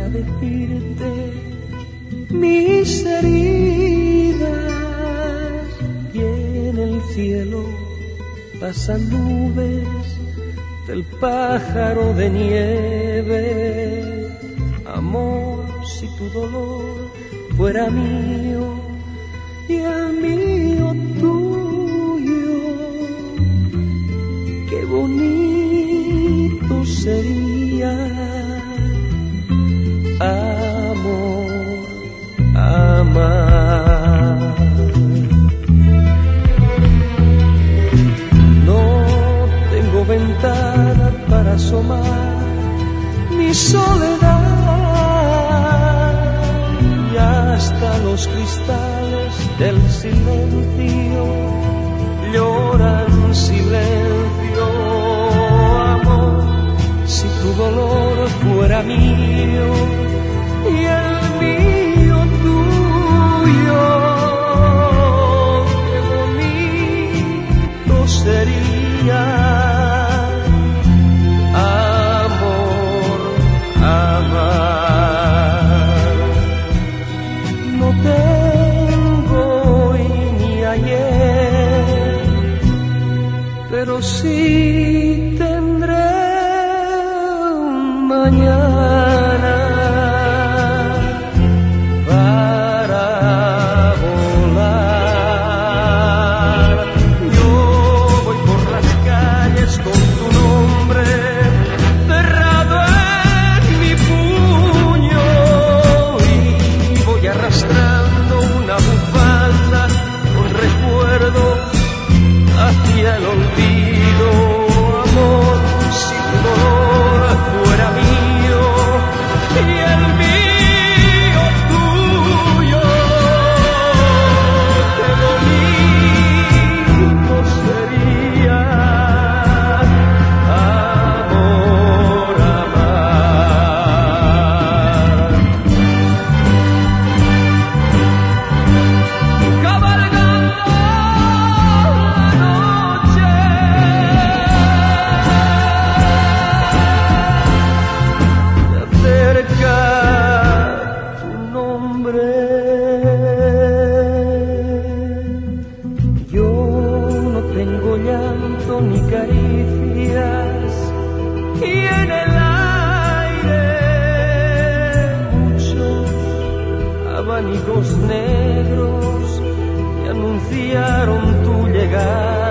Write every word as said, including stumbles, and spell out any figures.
para decirte mis heridas, y en el cielo pasan nubes del pájaro de nieve. Amor, si tu dolor fuera mío y el mío tuyo, qué bonito sería. Amor, amar. No tengo ventana para asomar mi soledad, y hasta los cristales del silencio lloran silencio. Amor, si tu dolor fuera mío y el mío tuyo, qué bonito sería. Amor, amar. No tengo hoy ni ayer, pero sí tendré mañana para volar. Yo voy por las calles con tu nombre cerrado en mi puño, y voy arrastrando una bufanda con recuerdos hacia el olvido. Amor, si tu dolor fuera mío y el mío tuyo, qué bonito sería. Amor, amar. Cabalgando la noche, cerca tu nombre. Yo no tengo llanto ni caricias, y en el aire muchos abanicos negros que anunciaron tu llegada.